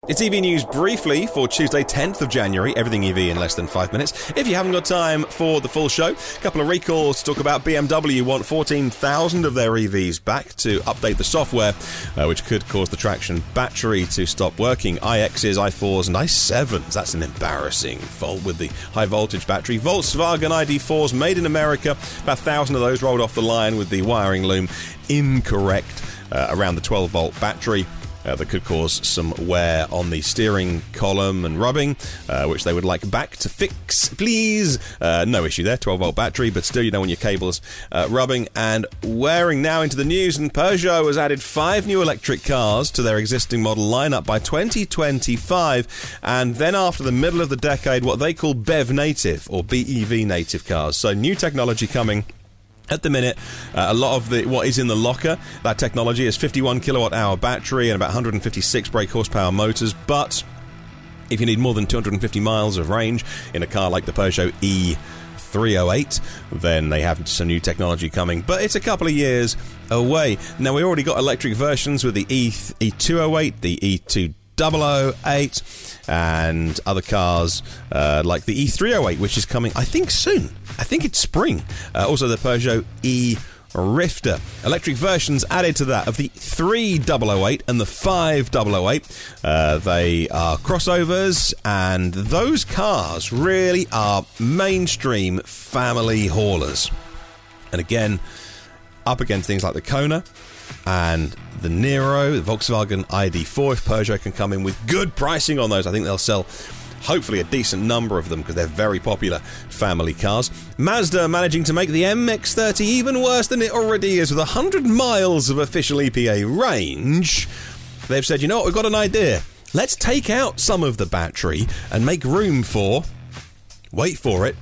It's EV News briefly for Tuesday, 10th of January. Everything EV in less than 5 minutes. If you haven't got time for the full show, a couple of recalls to talk about. BMW want 14,000 of their EVs back to update the software, which could cause the traction battery to stop working. iXs, i4s and i7s. That's an embarrassing fault with the high voltage battery. Volkswagen ID4s made in America. About 1,000 of those rolled off the line with the wiring loom incorrect around the 12-volt battery. That could cause some wear on the steering column and rubbing, which they would like back to fix, please. No issue there, 12-volt battery, but still, you know when your cable's rubbing and wearing. Now into the news, and Peugeot has added 5 new electric cars to their existing model lineup by 2025, and then after the middle of the decade, what they call BEV native, or BEV native cars. So new technology coming. At the minute, a lot of what is in the locker, that technology is 51 kilowatt-hour battery and about 156 brake horsepower motors, but if you need more than 250 miles of range in a car like the Peugeot E308, then they have some new technology coming, but it's a couple of years away. Now, we already got electric versions with the E208, the E2008, and other cars like the E308, which is coming, I think, soon. I think it's spring. Also the Peugeot e-Rifter. Electric versions added to that of the 3008 and the 5008. They are crossovers, and those cars really are mainstream family haulers. And again, up against things like the Kona and the Nero, the Volkswagen ID4. If Peugeot can come in with good pricing on those, I think they'll sell hopefully a decent number of them because they're very popular family cars. Mazda managing to make the MX-30 even worse than it already is with 100 miles of official EPA range. They've said, you know what, we've got an idea. Let's take out some of the battery and make room for, wait for it,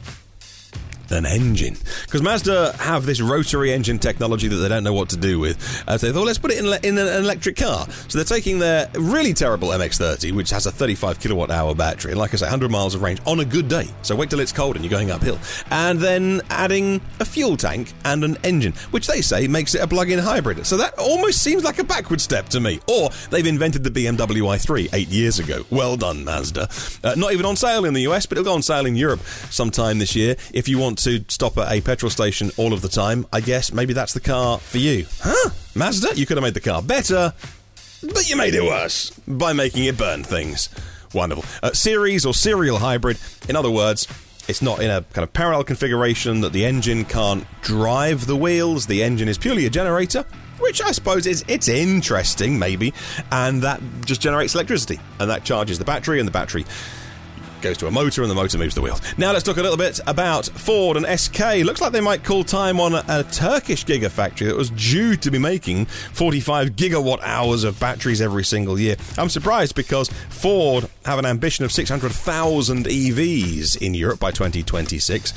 an engine. Because Mazda have this rotary engine technology that they don't know what to do with. So they thought, let's put it in an electric car. So they're taking their really terrible MX-30, which has a 35 kilowatt-hour battery, and like I say, 100 miles of range on a good day. So wait till it's cold and you're going uphill. And then adding a fuel tank and an engine, which they say makes it a plug-in hybrid. So that almost seems like a backward step to me. Or they've invented the BMW i3 8 years ago. Well done, Mazda. Not even on sale in the US, but it'll go on sale in Europe sometime this year. If you want to stop at a petrol station all of the time, I guess maybe that's the car for you. Huh? Mazda? You could have made the car better, but you made it worse by making it burn things. Wonderful. Series or serial hybrid. In other words, it's not in a kind of parallel configuration that the engine can't drive the wheels. The engine is purely a generator, which I suppose it's interesting, maybe, and that just generates electricity, and that charges the battery, and the battery goes to a motor, and the motor moves the wheels. Now let's talk a little bit about Ford and SK. Looks like they might call time on a Turkish gigafactory that was due to be making 45 gigawatt hours of batteries every single year. I'm surprised because Ford have an ambition of 600,000 EVs in Europe by 2026.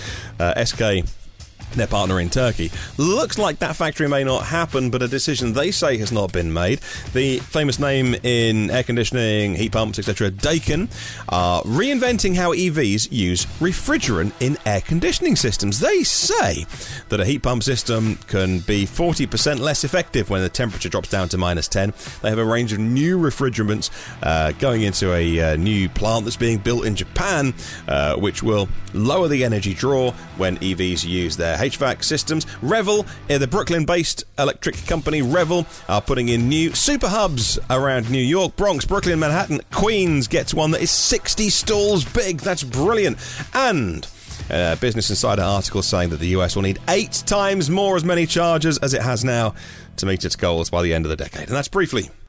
SK, their partner in Turkey. Looks like that factory may not happen, but a decision they say has not been made. The famous name in air conditioning, heat pumps, etc., Daikin, are reinventing how EVs use refrigerant in air conditioning systems. They say that a heat pump system can be 40% less effective when the temperature drops down to -10. They have a range of new refrigerants going into a new plant that's being built in Japan, which will lower the energy draw when EVs use their HVAC systems. Revel, the Brooklyn-based electric company Revel, are putting in new super hubs around New York, Bronx, Brooklyn, Manhattan. Queens gets one that is 60 stalls big. That's brilliant. And a Business Insider article saying that the US will need 8 times more as many chargers as it has now to meet its goals by the end of the decade. And that's briefly